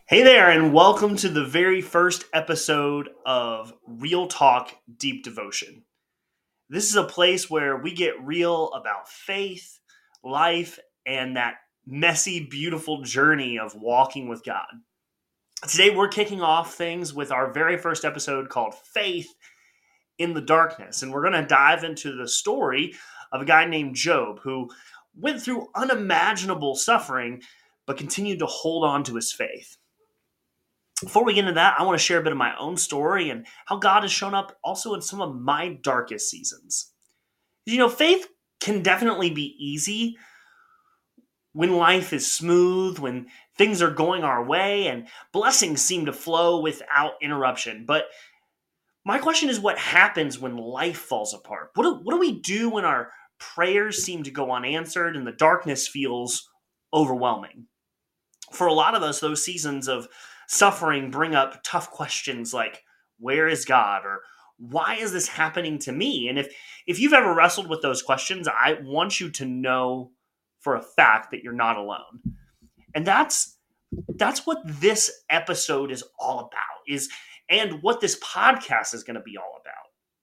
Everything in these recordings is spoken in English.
Hey there, and welcome to the very first episode of Real Talk Deep Devotion. This is a place where we get real about faith, life, and that messy, beautiful journey of walking with God. Today, we're kicking off things with our very first episode called Faith in the Darkness. And we're going to dive into the story of a guy named Job who went through unimaginable suffering but continued to hold on to his faith. Before we get into that, I want to share a bit of my own story and how God has shown up also in some of my darkest seasons. Faith can definitely be easy when life is smooth, when things are going our way, and blessings seem to flow without interruption. But my question is, what happens when life falls apart? What do we do when our prayers seem to go unanswered and the darkness feels overwhelming? For a lot of us, those seasons of suffering bring up tough questions like, where is God? Or why is this happening to me? And if you've ever wrestled with those questions, I want you to know for a fact that you're not alone. And that's what this episode is all about, and what this podcast is going to be all about.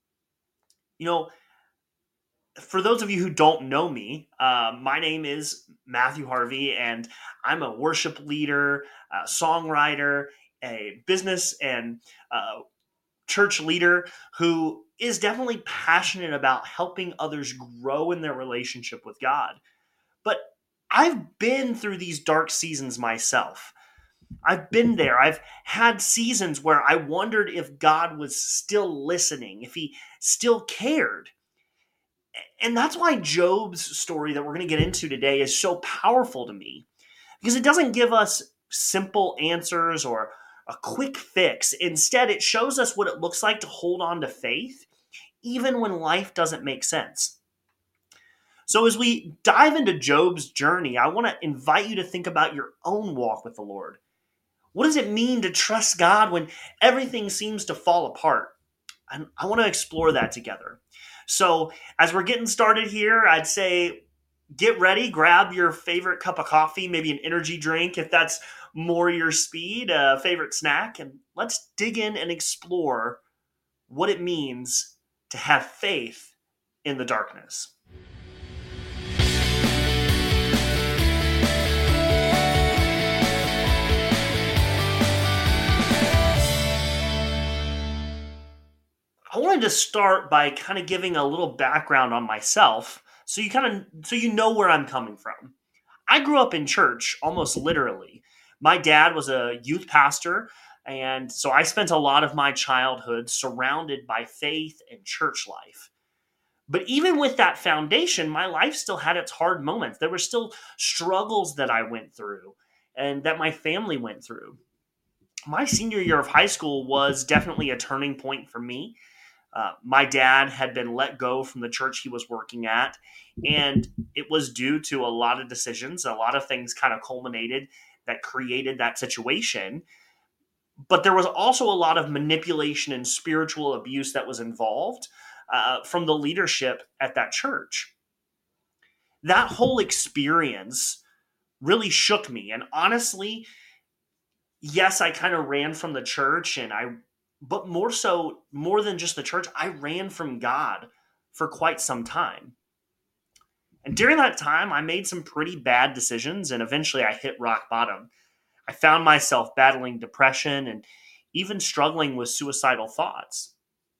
For those of you who don't know me, my name is Matthew Harvey, and I'm a worship leader, a songwriter, a business and church leader who is definitely passionate about helping others grow in their relationship with God. But I've been through these dark seasons myself. I've been there. I've had seasons where I wondered if God was still listening, if he still cared. And that's why Job's story that we're going to get into today is so powerful to me, because it doesn't give us simple answers or a quick fix. Instead, it shows us what it looks like to hold on to faith, even when life doesn't make sense. So as we dive into Job's journey, I want to invite you to think about your own walk with the Lord. What does it mean to trust God when everything seems to fall apart? And I want to explore that together. So as we're getting started here, I'd say get ready, grab your favorite cup of coffee, maybe an energy drink if that's more your speed, a favorite snack, and let's dig in and explore what it means to have faith in the darkness. I wanted to start by kind of giving a little background on myself so you know where I'm coming from. I grew up in church almost literally. My dad was a youth pastor, and so I spent a lot of my childhood surrounded by faith and church life. But even with that foundation, my life still had its hard moments. There were still struggles that I went through and that my family went through. My senior year of high school was definitely a turning point for me. My dad had been let go from the church he was working at, and it was due to a lot of decisions. A lot of things kind of culminated that created that situation. But there was also a lot of manipulation and spiritual abuse that was involved from the leadership at that church. That whole experience really shook me. And honestly, yes, I kind of ran from the church, but more than just the church, I ran from God for quite some time. And during that time, I made some pretty bad decisions, and eventually I hit rock bottom. I found myself battling depression and even struggling with suicidal thoughts.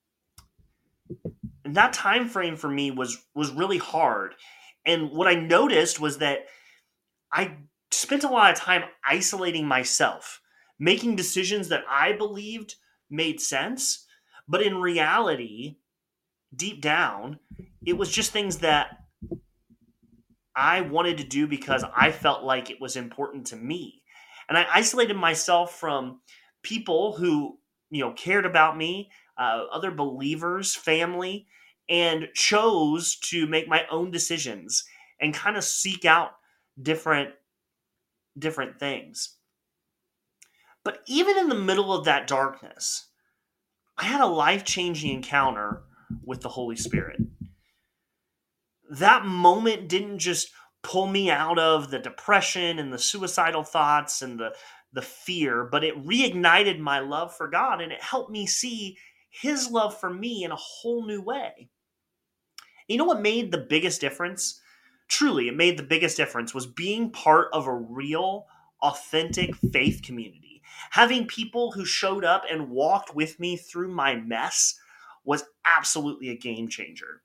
And that time frame for me was really hard. And what I noticed was that I spent a lot of time isolating myself, making decisions that I believed made sense, but in reality, deep down, it was just things that I wanted to do because I felt like it was important to me. And I isolated myself from people who, cared about me, other believers, family, and chose to make my own decisions and kind of seek out different things. But even in the middle of that darkness, I had a life-changing encounter with the Holy Spirit. That moment didn't just pull me out of the depression and the suicidal thoughts and the the fear, but it reignited my love for God, and it helped me see his love for me in a whole new way. You know what made the biggest difference? Truly, it made the biggest difference was being part of a real, authentic faith community. Having people who showed up and walked with me through my mess was absolutely a game changer.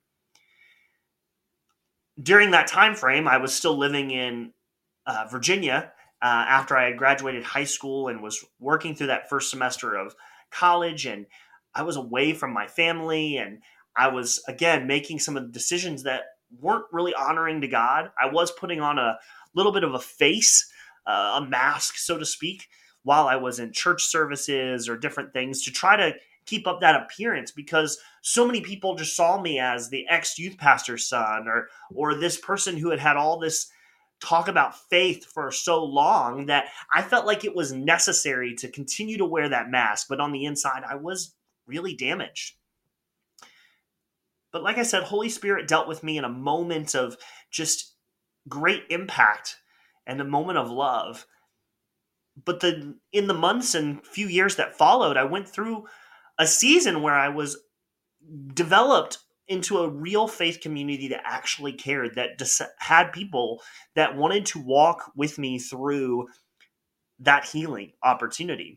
During that time frame, I was still living in Virginia after I had graduated high school and was working through that first semester of college. And I was away from my family, and I was, again, making some of the decisions that weren't really honoring to God. I was putting on a little bit of a face, a mask, so to speak, while I was in church services or different things to try to keep up that appearance, because so many people just saw me as the ex youth pastor's son, or this person who had had all this talk about faith for so long that I felt like it was necessary to continue to wear that mask. But on the inside, I was really damaged. But like I said, Holy Spirit dealt with me in a moment of just great impact and a moment of love. But in the months and few years that followed, I went through a season where I was developed into a real faith community that actually cared, that had people that wanted to walk with me through that healing opportunity.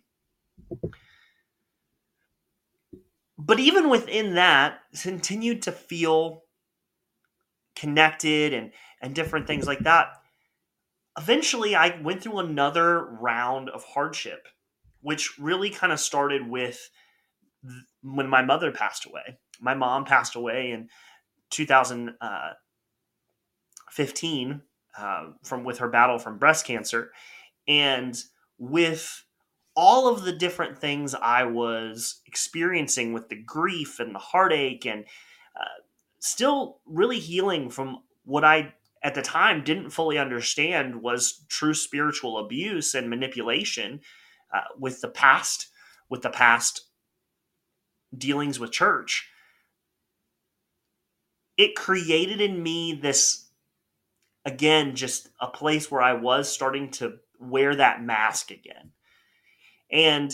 But even within that, continued to feel connected and different things like that. Eventually, I went through another round of hardship, which really kind of started with when my mother passed away. My mom passed away in 2015 from with her battle from breast cancer, and with all of the different things I was experiencing with the grief and the heartache, and still really healing from what I at the time didn't fully understand was true spiritual abuse and manipulation with the past dealings with church. It created in me this, again, just a place where I was starting to wear that mask again. And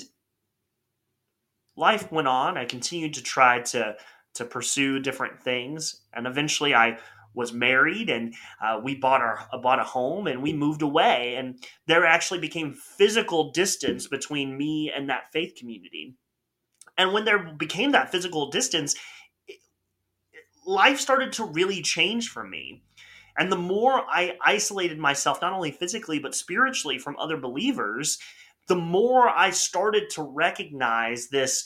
life went on. I continued to try to pursue different things, and eventually I was married, and we bought a home, and we moved away, and there actually became physical distance between me and that faith community. And when there became that physical distance, life started to really change for me. And the more I isolated myself, not only physically, but spiritually from other believers, the more I started to recognize this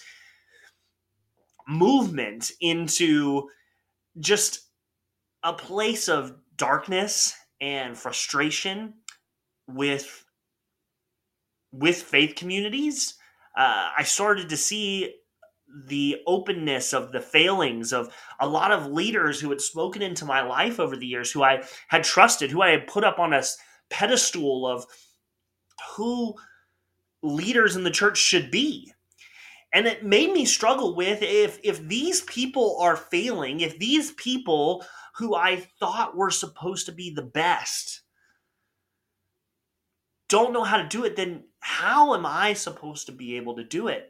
movement into just a place of darkness and frustration with faith communities. I started to see the openness of the failings of a lot of leaders who had spoken into my life over the years, who I had trusted, who I had put up on a pedestal of who leaders in the church should be. And it made me struggle with, if these people are failing, if these people who I thought were supposed to be the best don't know how to do it, then how am I supposed to be able to do it?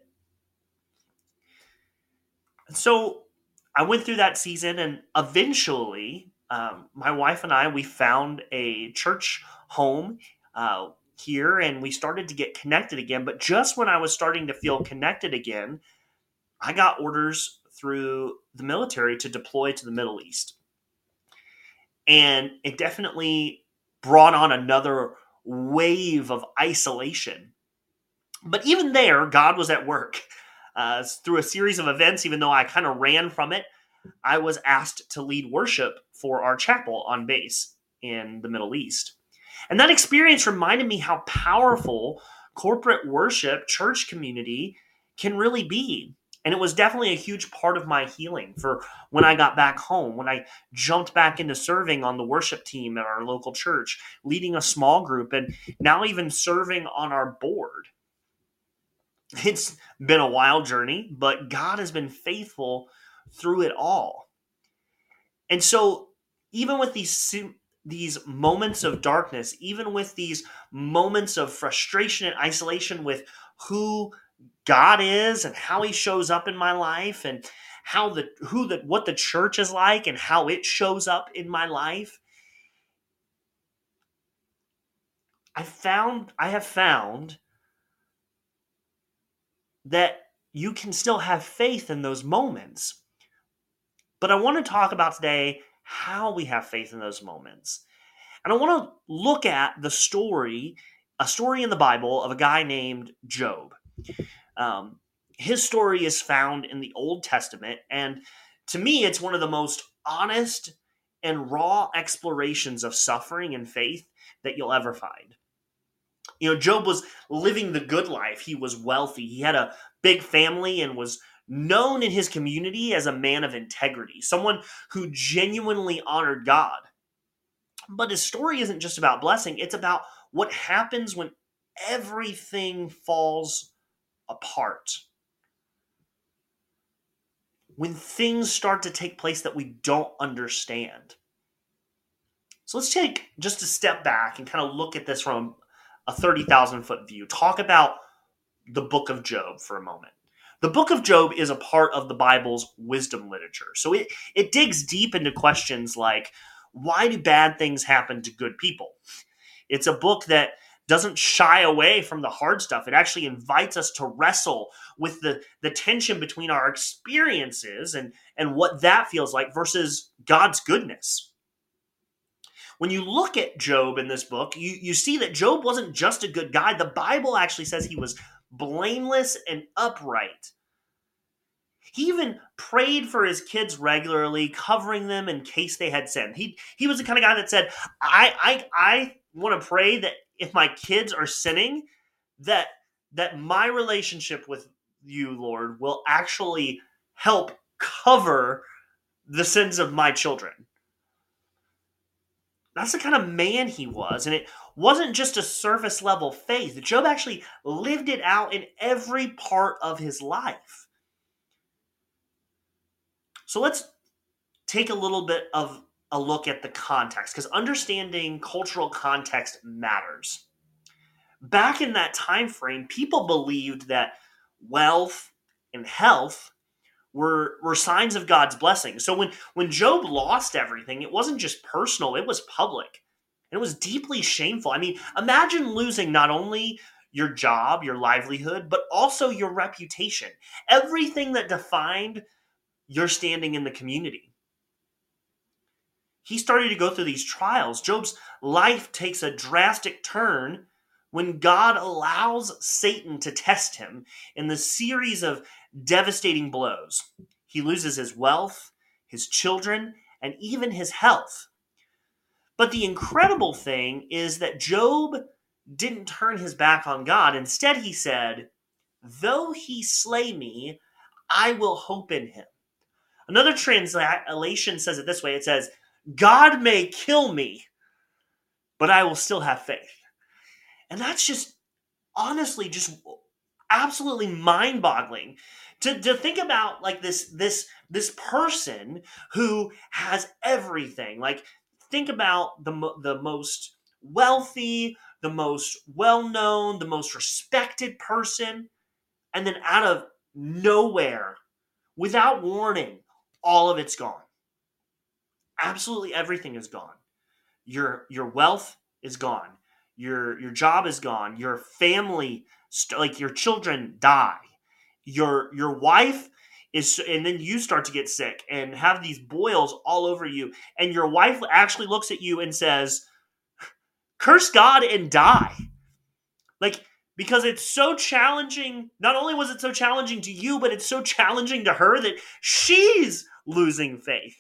And so I went through that season, and eventually my wife and we found a church home here, and we started to get connected again. But just when I was starting to feel connected again, I got orders through the military to deploy to the Middle East. And it definitely brought on another wave of isolation. But even there, God was at work. Through a series of events, even though I kind of ran from it, I was asked to lead worship for our chapel on base in the Middle East. And that experience reminded me how powerful corporate worship, church community can really be. And it was definitely a huge part of my healing for when I got back home, when I jumped back into serving on the worship team at our local church, leading a small group, and now even serving on our board. It's been a wild journey, but God has been faithful through it all. And so, even with these moments of darkness, even with these moments of frustration and isolation with who God is and how he shows up in my life, and what the church is like and how it shows up in my life, I have found that you can still have faith in those moments. But I want to talk about today how we have faith in those moments. And I want to look at a story in the Bible of a guy named Job. Um, his story is found in the Old Testament, and to me, it's one of the most honest and raw explorations of suffering and faith that you'll ever find. Job was living the good life. He was wealthy. He had a big family and was known in his community as a man of integrity, someone who genuinely honored God. But his story isn't just about blessing, it's about what happens when everything falls apart. When things start to take place that we don't understand. So let's take just a step back and kind of look at this from a 30,000 foot view. Talk about the book of Job for a moment. The book of Job is a part of the Bible's wisdom literature. So it digs deep into questions like, why do bad things happen to good people? It's a book that doesn't shy away from the hard stuff. It actually invites us to wrestle with the tension between our experiences and what that feels like versus God's goodness. When you look at Job in this book, you see that Job wasn't just a good guy. The Bible actually says he was blameless and upright. He even prayed for his kids regularly, covering them in case they had sinned. He was the kind of guy that said, I want to pray that if my kids are sinning, that my relationship with you, Lord, will actually help cover the sins of my children. That's the kind of man he was. And it wasn't just a surface level faith. Job actually lived it out in every part of his life. So let's take a little bit of a look at the context, because understanding cultural context matters. Back in that time frame, people believed that wealth and health were signs of God's blessing. So when Job lost everything, it wasn't just personal, it was public. And it was deeply shameful. I mean, imagine losing not only your job, your livelihood, but also your reputation. Everything that defined your standing in the community. He started to go through these trials. Job's life takes a drastic turn when God allows Satan to test him in the series of devastating blows. He loses his wealth, his children, and even his health. But the incredible thing is that Job didn't turn his back on God. Instead, he said, "Though he slay me, I will hope in him." Another translation says it this way. It says, "God may kill me, but I will still have faith." And that's just honestly just absolutely mind-boggling to think about, like this person who has everything. Like, think about the most wealthy, the most well-known, the most respected person, and then out of nowhere, without warning, all of it's gone. Absolutely everything is gone. Your wealth is gone. Your job is gone. Your family, like your children, die. Your wife is, and then you start to get sick and have these boils all over you. And your wife actually looks at you and says, "Curse God and die." Like, because it's so challenging. Not only was it so challenging to you, but it's so challenging to her that she's losing faith.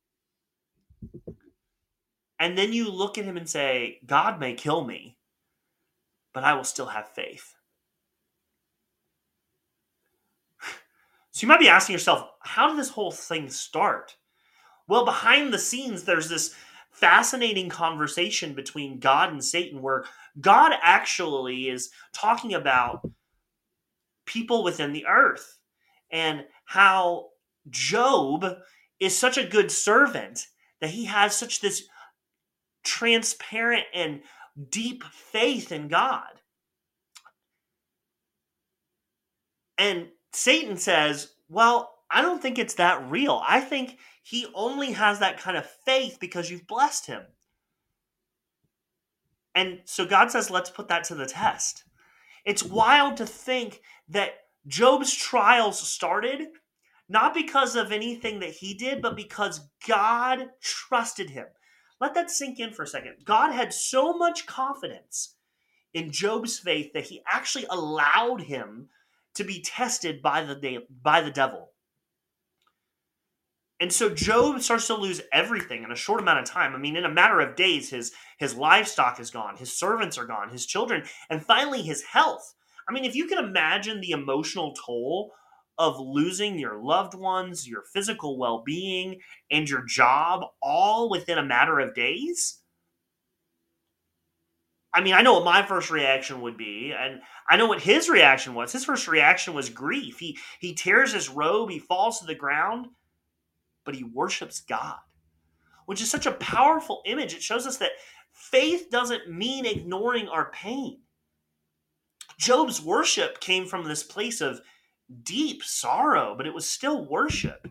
And then you look at him and say, "God may kill me, but I will still have faith." So you might be asking yourself, how did this whole thing start? Well, behind the scenes, there's this fascinating conversation between God and Satan where God actually is talking about people within the earth and how Job is such a good servant that he has such this transparent and deep faith in God. And Satan says, well, I don't think it's that real. I think he only has that kind of faith because you've blessed him. And so God says, let's put that to the test. It's wild to think that Job's trials started not because of anything that he did, but because God trusted him. Let that sink in for a second. God had so much confidence in Job's faith that he actually allowed him to be tested by the devil. And so Job starts to lose everything in a short amount of time. I mean, in a matter of days, his livestock is gone, his servants are gone, his children, and finally his health. I mean, if you can imagine the emotional toll of losing your loved ones, your physical well-being, and your job all within a matter of days. I mean, I know what my first reaction would be, and I know what his reaction was. His first reaction was grief. He tears his robe, he falls to the ground, but he worships God, which is such a powerful image. It shows us that faith doesn't mean ignoring our pain. Job's worship came from this place of deep sorrow, but it was still worship.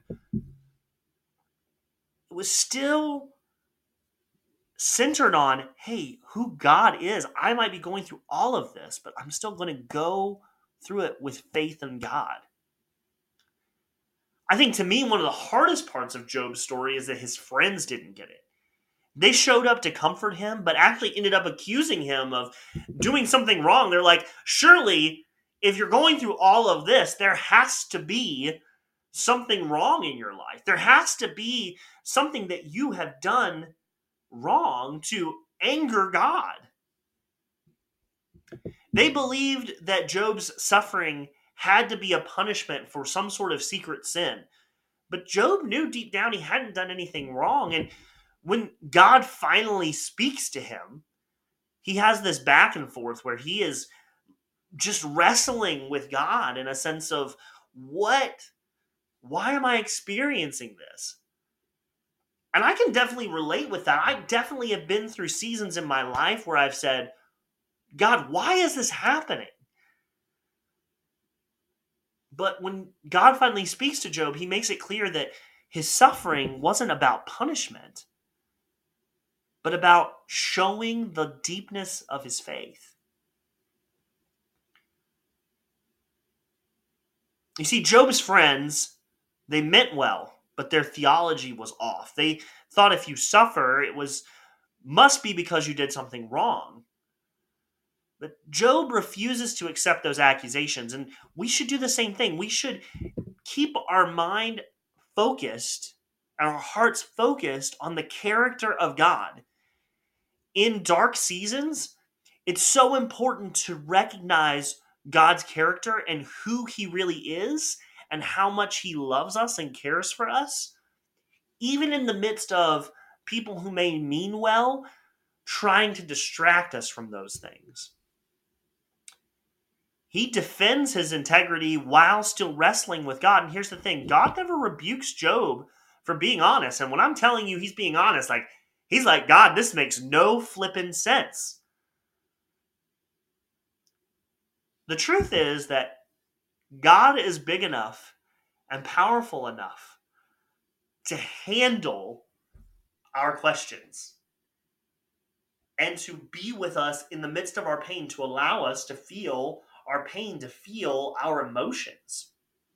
It was still centered on, hey, who God is. I might be going through all of this, but I'm still going to go through it with faith in God. I think to me, one of the hardest parts of Job's story is that his friends didn't get it. They showed up to comfort him, but actually ended up accusing him of doing something wrong. They're like, surely, if you're going through all of this, there has to be something wrong in your life. There has to be something that you have done wrong to anger God. They believed that Job's suffering had to be a punishment for some sort of secret sin. But Job knew deep down he hadn't done anything wrong. And when God finally speaks to him, he has this back and forth where he is just wrestling with God in a sense of, why am I experiencing this? And I can definitely relate with that. I definitely have been through seasons in my life where I've said, God, why is this happening? But when God finally speaks to Job, he makes it clear that his suffering wasn't about punishment, but about showing the deepness of his faith. You see, Job's friends, they meant well, but their theology was off. They thought if you suffer, must be because you did something wrong. But Job refuses to accept those accusations, and we should do the same thing. We should keep our mind focused, our hearts focused on the character of God. In dark seasons, it's so important to recognize God's character and who he really is and how much he loves us and cares for us, even in the midst of people who may mean well, trying to distract us from those things. He defends his integrity while still wrestling with God. And here's the thing, God never rebukes Job for being honest. And when I'm telling you he's being honest, he's like, God, this makes no flippin' sense. The truth is that God is big enough and powerful enough to handle our questions and to be with us in the midst of our pain, to allow us to feel our pain, to feel our emotions.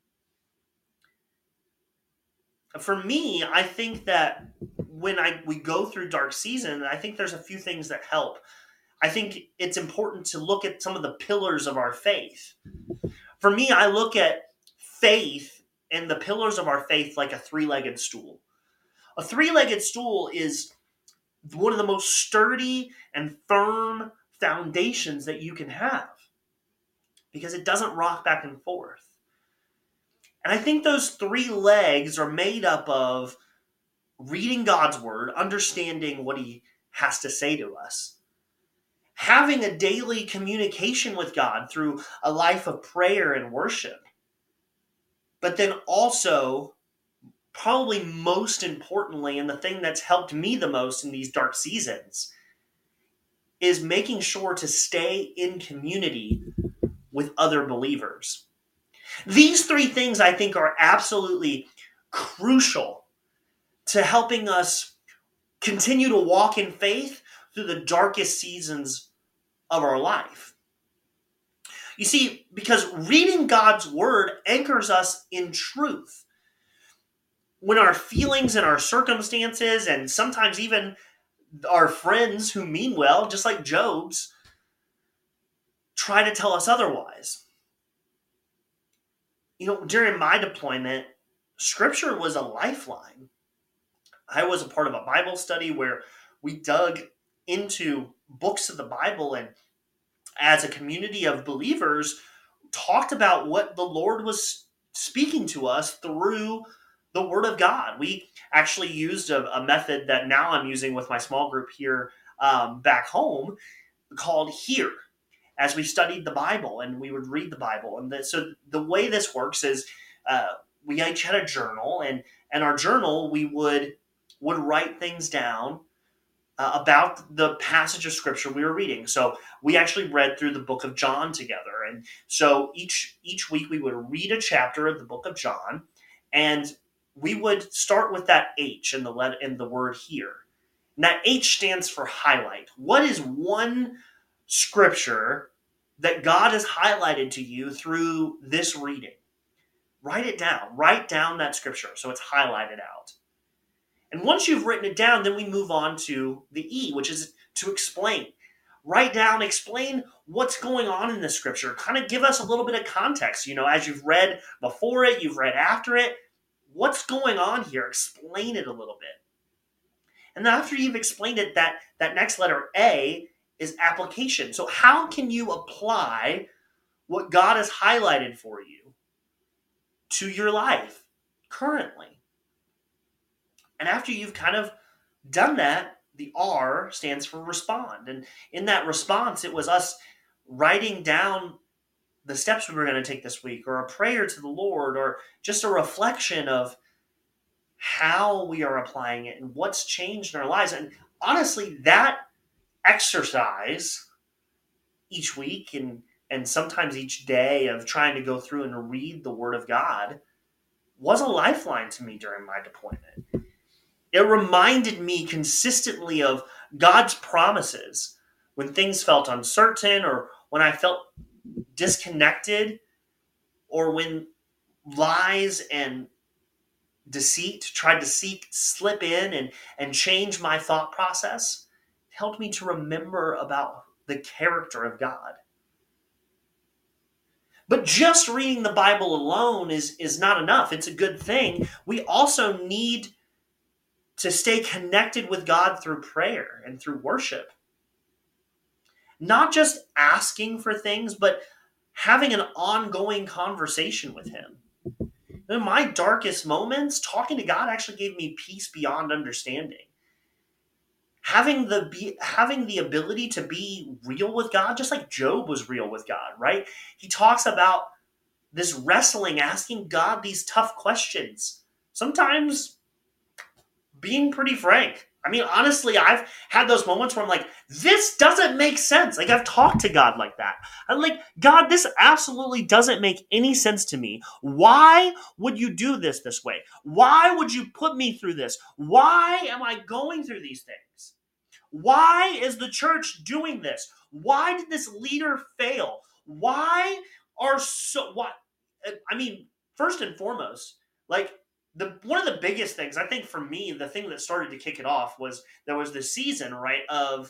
For me, I think that when we go through dark season, I think there's a few things that help. I think it's important to look at some of the pillars of our faith. For me, I look at faith and the pillars of our faith like a three-legged stool. A three-legged stool is one of the most sturdy and firm foundations that you can have because it doesn't rock back and forth. And I think those three legs are made up of reading God's word, understanding what he has to say to us, having a daily communication with God through a life of prayer and worship, but then also probably most importantly, and the thing that's helped me the most in these dark seasons, is making sure to stay in community with other believers. These three things I think are absolutely crucial to helping us continue to walk in faith through the darkest seasons of our life. You see, because reading God's word anchors us in truth. When our feelings and our circumstances, and sometimes even our friends who mean well, just like Job's, try to tell us otherwise. During my deployment, scripture was a lifeline. I was a part of a Bible study where we dug into books of the Bible, and as a community of believers, talked about what the Lord was speaking to us through the Word of God. We actually used a method that now I'm using with my small group here back home called Hear, as we studied the Bible and we would read the Bible. And so the way this works is we each had a journal, and our journal, we would write things down about the passage of scripture we were reading. So we actually read through the book of John together. And so each week we would read a chapter of the book of John, and we would start with that H in the word here. And that H stands for highlight. What is one scripture that God has highlighted to you through this reading? Write it down. Write down that scripture so it's highlighted out. And once you've written it down, then we move on to the E, which is to explain. Write down, explain what's going on in the scripture. Kind of give us a little bit of context. As you've read before it, you've read after it. What's going on here? Explain it a little bit. And then after you've explained it, that next letter A is application. So how can you apply what God has highlighted for you to your life currently? And after you've kind of done that, the R stands for respond. And in that response, it was us writing down the steps we were going to take this week, or a prayer to the Lord, or just a reflection of how we are applying it and what's changed in our lives. And honestly, that exercise each week and sometimes each day of trying to go through and read the Word of God was a lifeline to me during my deployment. It reminded me consistently of God's promises when things felt uncertain, or when I felt disconnected, or when lies and deceit tried to slip in and change my thought process. It helped me to remember about the character of God. But just reading the Bible alone is not enough. It's a good thing. We also need to stay connected with God through prayer and through worship. Not just asking for things, but having an ongoing conversation with Him. In my darkest moments, talking to God actually gave me peace beyond understanding. Having the ability to be real with God, just like Job was real with God, right? He talks about this wrestling, asking God these tough questions. Sometimes being pretty frank. I mean, honestly, I've had those moments where I'm like, this doesn't make sense. Like, I've talked to God like that. I'm like, God, this absolutely doesn't make any sense to me. Why would you do this way? Why would you put me through this? Why am I going through these things? Why is the church doing this? Why did this leader fail? Why are so, what? I mean, first and foremost, like, one of the biggest things, I think for me, the thing that started to kick it off was there was this season, right, of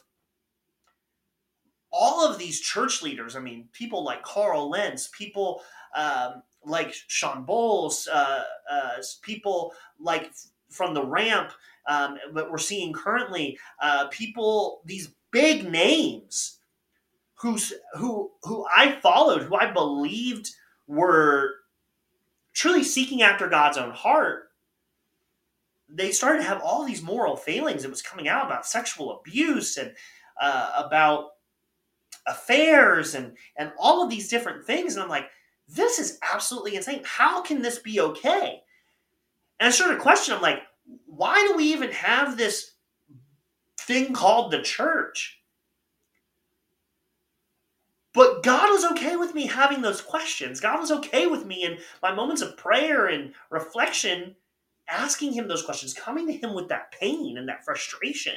all of these church leaders. I mean, people like Carl Lentz, people like Sean Bowles, people like from the Ramp that we're seeing currently, people, these big names who I followed, who I believed were truly seeking after God's own heart. They started to have all these moral failings. It was coming out about sexual abuse and about affairs and all of these different things. And I'm like, this is absolutely insane. How can this be okay? And I started to question, I'm like, why do we even have this thing called the church? But God was okay with me having those questions. God was okay with me in my moments of prayer and reflection, asking him those questions, coming to him with that pain and that frustration.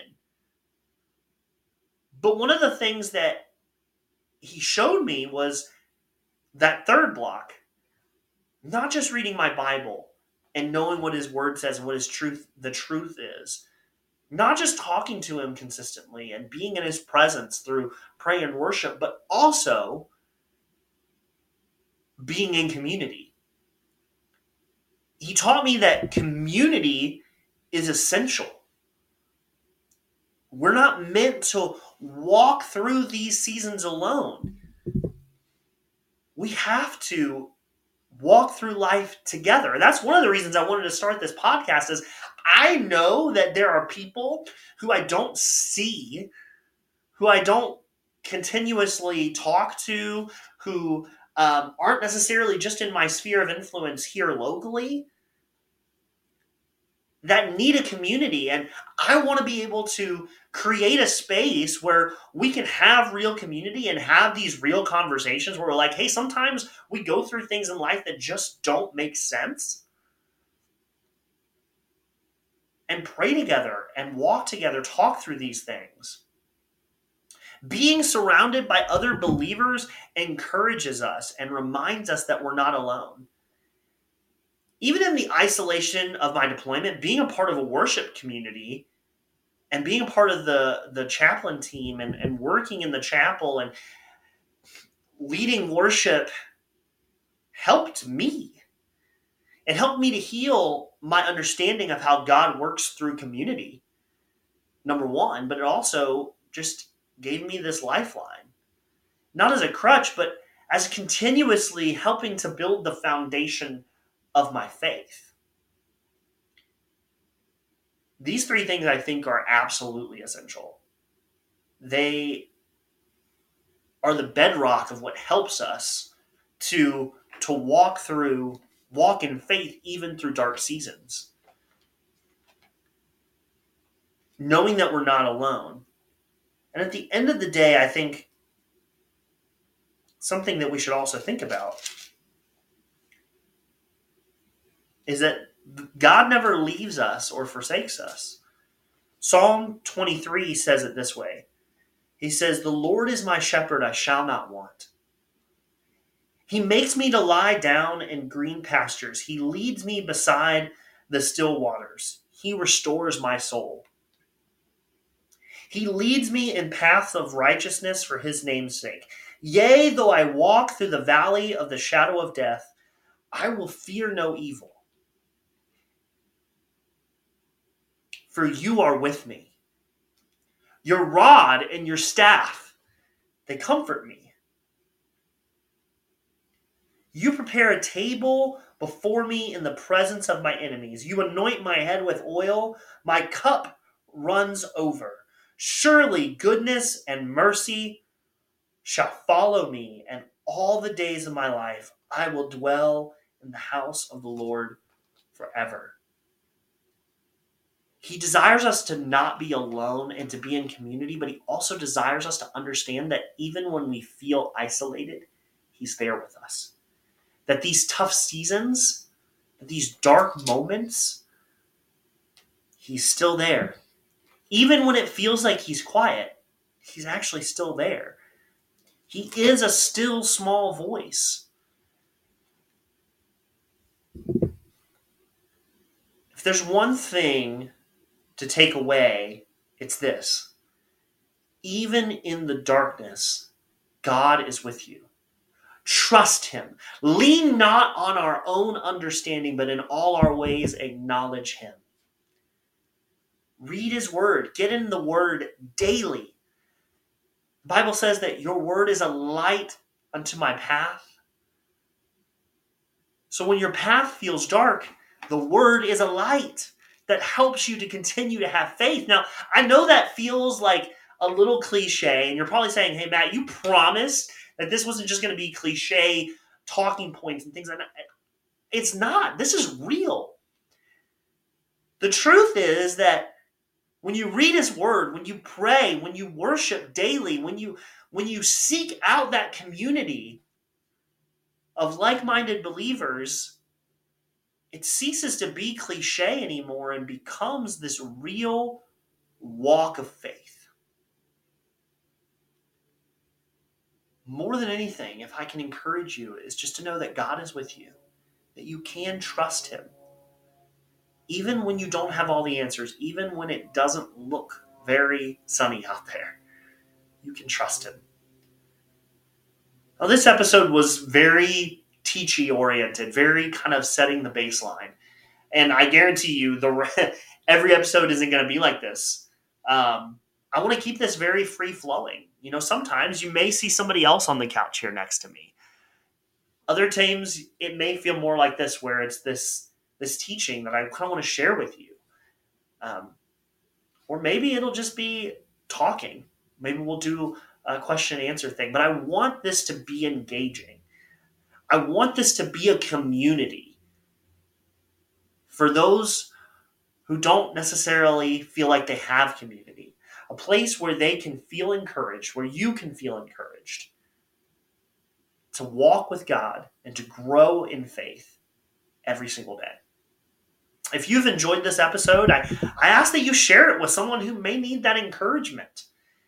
But one of the things that he showed me was that third block, not just reading my Bible and knowing what his word says and what the truth is, not just talking to him consistently and being in his presence through prayer and worship, but also being in community. He taught me that community is essential. We're not meant to walk through these seasons alone. We have to walk through life together. And that's one of the reasons I wanted to start this podcast is I know that there are people who I don't see, who I don't continuously talk to, who aren't necessarily just in my sphere of influence here locally, that need a community. And I want to be able to create a space where we can have real community and have these real conversations where we're like, hey, sometimes we go through things in life that just don't make sense. And pray together and walk together, talk through these things. Being surrounded by other believers encourages us and reminds us that we're not alone. Even in the isolation of my deployment, being a part of a worship community and being a part of the chaplain team and working in the chapel and leading worship helped me. It helped me to heal my understanding of how God works through community, number one, but it also just gave me this lifeline. Not as a crutch, but as continuously helping to build the foundation of my faith. These three things I think are absolutely essential. They are the bedrock of what helps us to walk in faith even through dark seasons. Knowing that we're not alone. And at the end of the day, I think something that we should also think about is that God never leaves us or forsakes us. Psalm 23 says it this way. He says, "The Lord is my shepherd, I shall not want. He makes me to lie down in green pastures. He leads me beside the still waters. He restores my soul. He leads me in paths of righteousness for his name's sake. Yea, though I walk through the valley of the shadow of death, I will fear no evil. For you are with me. Your rod and your staff, they comfort me. You prepare a table before me in the presence of my enemies. You anoint my head with oil. My cup runs over. Surely goodness and mercy shall follow me, and all the days of my life I will dwell in the house of the Lord forever." He desires us to not be alone and to be in community, but he also desires us to understand that even when we feel isolated, he's there with us. That these tough seasons, these dark moments, he's still there. Even when it feels like he's quiet, he's actually still there. He is a still small voice. If there's one thing to take away, it's this. Even in the darkness, God is with you. Trust him. Lean not on our own understanding, but in all our ways acknowledge him. Read his word. Get in the word daily. The Bible says that your word is a light unto my path. So when your path feels dark, the word is a light that helps you to continue to have faith. Now, I know that feels like a little cliche, and you're probably saying, hey, Matt, you promised that this wasn't just going to be cliche talking points and things like that. It's not. This is real. The truth is that when you read his word, when you pray, when you worship daily, when you seek out that community of like-minded believers, it ceases to be cliche anymore and becomes this real walk of faith. More than anything, if I can encourage you, is just to know that God is with you, that you can trust him. Even when you don't have all the answers, even when it doesn't look very sunny out there, you can trust him. Well, this episode was very teachy oriented, very kind of setting the baseline. And I guarantee you, every episode isn't going to be like this. I want to keep this very free flowing. Sometimes you may see somebody else on the couch here next to me. Other times, it may feel more like this, where it's this teaching that I kind of want to share with you. Or maybe it'll just be talking. Maybe we'll do a question and answer thing. But I want this to be engaging. I want this to be a community for those who don't necessarily feel like they have community. A place where they can feel encouraged, where you can feel encouraged to walk with God and to grow in faith every single day. If you've enjoyed this episode, I ask that you share it with someone who may need that encouragement.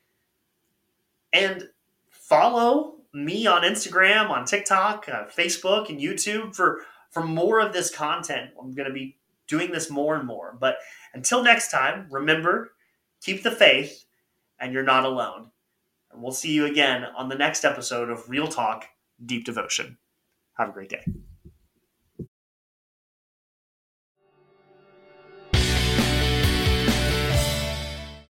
And follow me on Instagram, on TikTok, Facebook, and YouTube for more of this content. I'm going to be doing this more and more. But until next time, remember, keep the faith, and you're not alone. And we'll see you again on the next episode of Real Talk Deep Devotion. Have a great day.